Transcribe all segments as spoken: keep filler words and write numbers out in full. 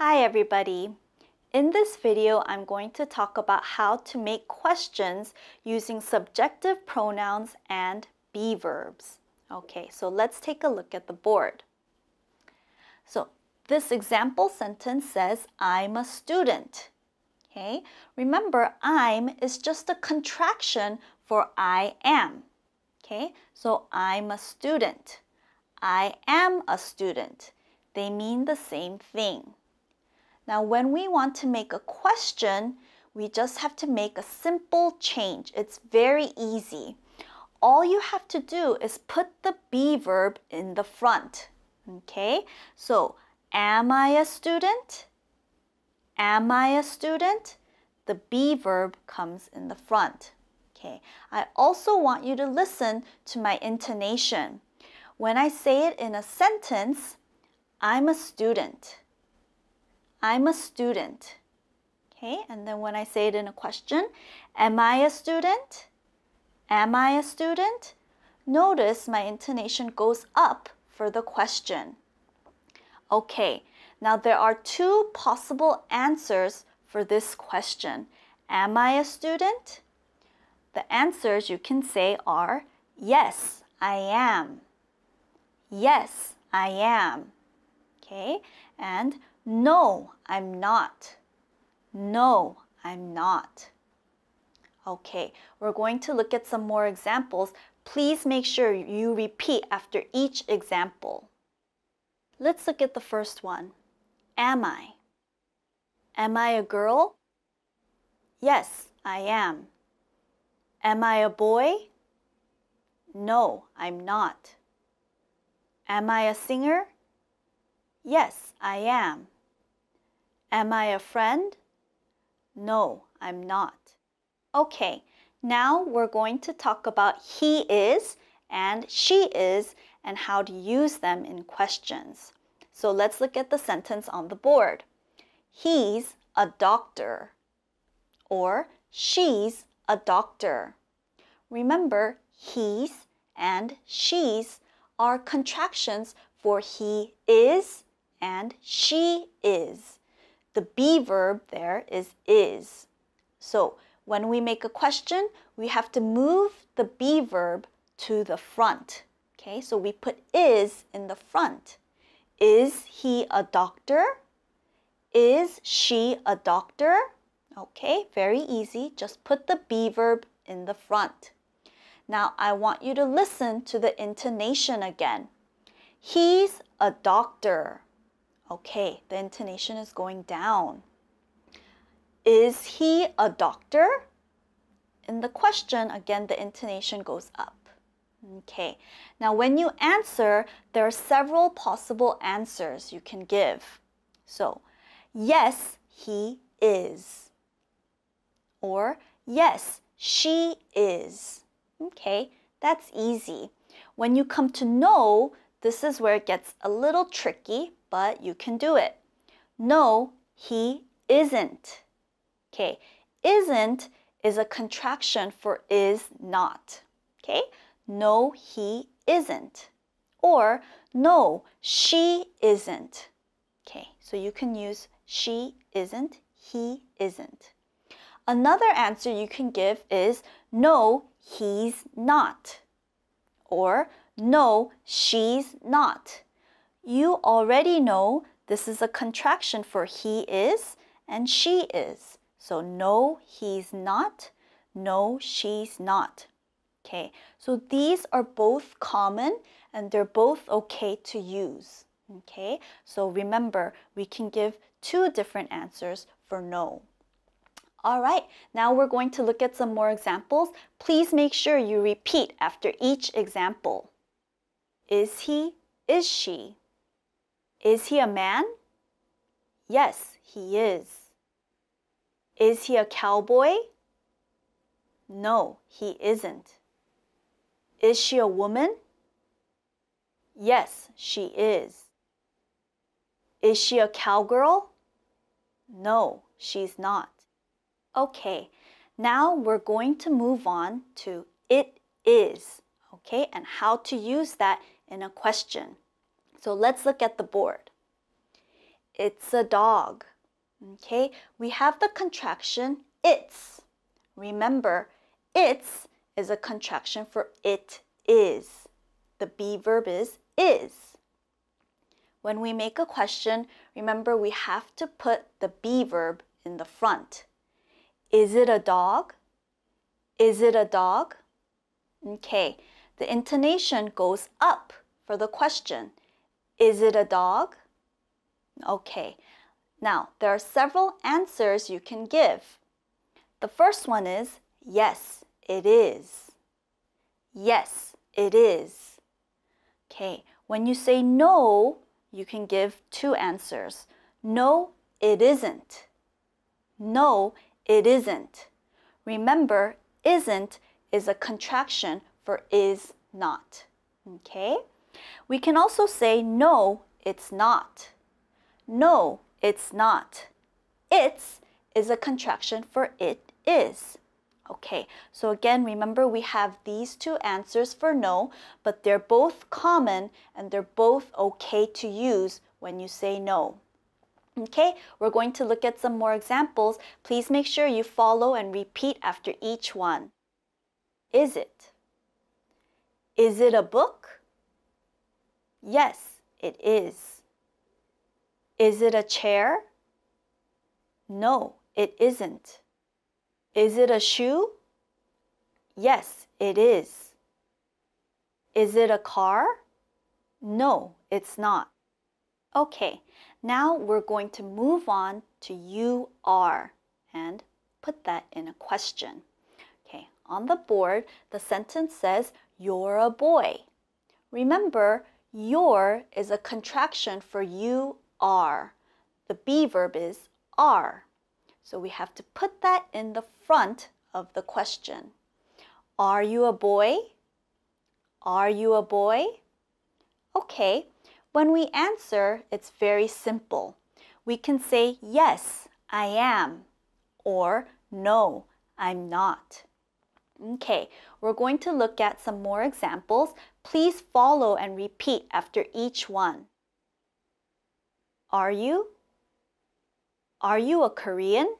Hi everybody! In this video, I'm going to talk about how to make questions using subjective pronouns and be verbs. Okay, so let's take a look at the board. So this example sentence says, I'm a student. Okay, remember I'm is just a contraction for I am. Okay, so I'm a student. I am a student. They mean the same thing. Now, when we want to make a question, we just have to make a simple change. It's very easy. All you have to do is put the be verb in the front. Okay, so am I a student? Am I a student? The be verb comes in the front. Okay, I also want you to listen to my intonation. When I say it in a sentence, I'm a student. I'm a student. Okay, and then when I say it in a question, am I a student? Am I a student? Notice my intonation goes up for the question. Okay, now there are two possible answers for this question. Am I a student? The answers you can say are, yes, I am. Yes, I am. Okay, and no, I'm not. No, I'm not. Okay, we're going to look at some more examples. Please make sure you repeat after each example. Let's look at the first one. Am I? Am I a girl? Yes, I am. Am I a boy? No, I'm not. Am I a singer? Yes, I am. Am I a friend? No, I'm not. Okay, now we're going to talk about he is and she is and how to use them in questions. So let's look at the sentence on the board. He's a doctor, or she's a doctor. Remember, he's and she's are contractions for he is and she is. The be verb there is is. So when we make a question, we have to move the be verb to the front. Okay, so we put is in the front. Is he a doctor? Is she a doctor? Okay, very easy. Just put the be verb in the front. Now I want you to listen to the intonation again. He's a doctor. Okay, the intonation is going down. Is he a doctor? In the question, again, the intonation goes up. Okay, now when you answer, there are several possible answers you can give. So, yes, he is. Or, yes, she is. Okay, that's easy. When you come to no, this is where it gets a little tricky, but you can do it. No, he isn't. Okay, isn't is a contraction for is not. Okay, no, he isn't. Or, no, she isn't. Okay, so you can use she isn't, he isn't. Another answer you can give is no, he's not. Or no, she's not. You already know this is a contraction for he is and she is. So no, he's not. No, she's not. Okay, so these are both common and they're both okay to use. Okay, so remember, we can give two different answers for no. All right, now we're going to look at some more examples. Please make sure you repeat after each example. Is he? Is she? Is he a man? Yes, he is. Is he a cowboy? No, he isn't. Is she a woman? Yes, she is. Is she a cowgirl? No, she's not. Okay, now we're going to move on to it is, okay, and how to use that in a question. So let's look at the board. It's a dog. Okay, we have the contraction it's. Remember, it's is a contraction for it is. The be verb is is. When we make a question, remember we have to put the be verb in the front. Is it a dog? Is it a dog? Okay, the intonation goes up for the question. Is it a dog? Okay, now there are several answers you can give. The first one is, yes, it is. Yes, it is. Okay, when you say no, you can give two answers. No, it isn't. No, it isn't. Remember, isn't is a contraction for is not. Okay? We can also say no, it's not. No, it's not. It's is a contraction for it is. Okay, so again, remember we have these two answers for no, but they're both common and they're both okay to use when you say no. Okay, we're going to look at some more examples. Please make sure you follow and repeat after each one. Is it? Is it a book? Yes, it is. Is it a chair? No, it isn't. Is it a shoe? Yes, it is. Is it a car? No, it's not. Okay, now we're going to move on to you are and put that in a question. Okay, on the board, the sentence says, you're a boy. Remember, your is a contraction for you are. The be verb is are. So we have to put that in the front of the question. Are you a boy? Are you a boy? Okay, when we answer, it's very simple. We can say, yes, I am, or no, I'm not. Okay, we're going to look at some more examples. Please follow and repeat after each one. Are you? Are you a Korean?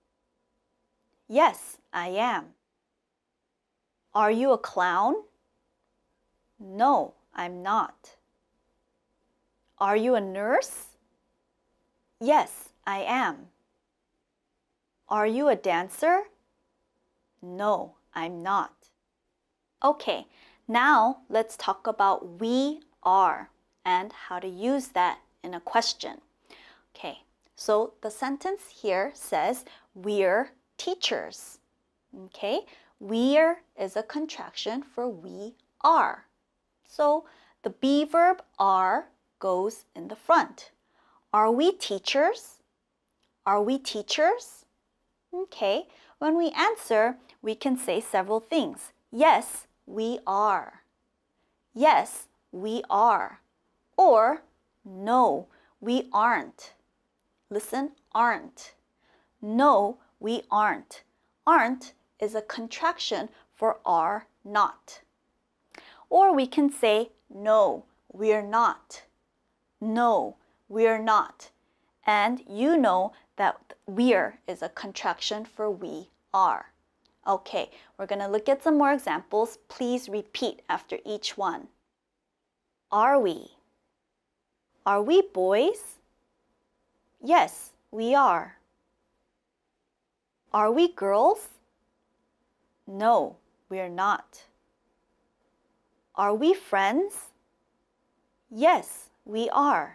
Yes, I am. Are you a clown? No, I'm not. Are you a nurse? Yes, I am. Are you a dancer? No, I'm not. Okay, now let's talk about we are and how to use that in a question. Okay, so the sentence here says, we're teachers. Okay, we're is a contraction for we are. So the be verb are goes in the front. Are we teachers? Are we teachers? Okay, when we answer, we can say several things. Yes, we are. Yes, we are. Or, no, we aren't. Listen, aren't. No, we aren't. Aren't is a contraction for are not. Or we can say, no, we're not. No, we're not. And you know that we're is a contraction for we are. Okay, we're going to look at some more examples. Please repeat after each one. Are we? Are we boys? Yes, we are. Are we girls? No, we're not. Are we friends? Yes, we are.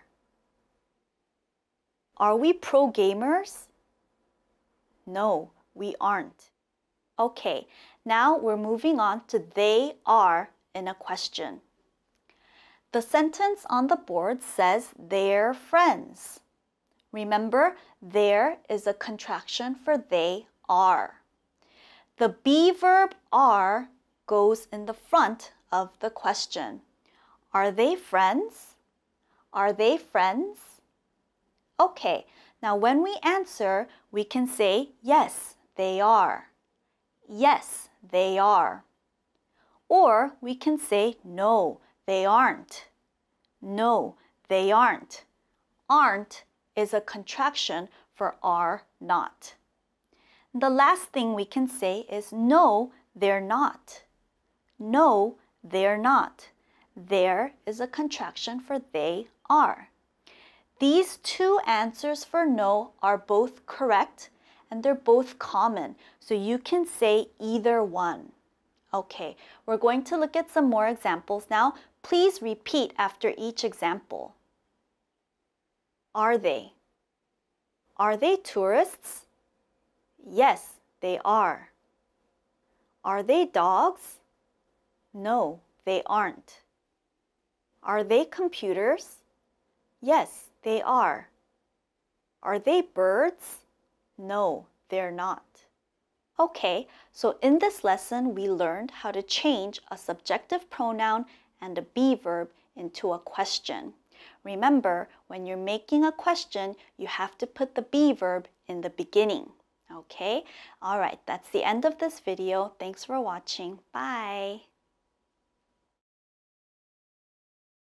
Are we pro gamers? No, we aren't. Okay, now we're moving on to they are in a question. The sentence on the board says they're friends. Remember, there is a contraction for they are. The be verb are goes in the front of the question. Are they friends? Are they friends? Okay, now when we answer, we can say, yes, they are. Yes, they are. Or we can say, no, they aren't. No, they aren't. Aren't is a contraction for are not. The last thing we can say is no, they're not. No, they're not. There is a contraction for they are. These two answers for no are both correct and they're both common, so you can say either one. Okay, we're going to look at some more examples now. Please repeat after each example. Are they? Are they tourists? Yes, they are. Are they dogs? No, they aren't. Are they computers? Yes, they are. Are they birds? No, they're not. Okay, so in this lesson, we learned how to change a subjective pronoun and a be verb into a question. Remember, when you're making a question, you have to put the be verb in the beginning. Okay? All right, that's the end of this video. Thanks for watching. Bye.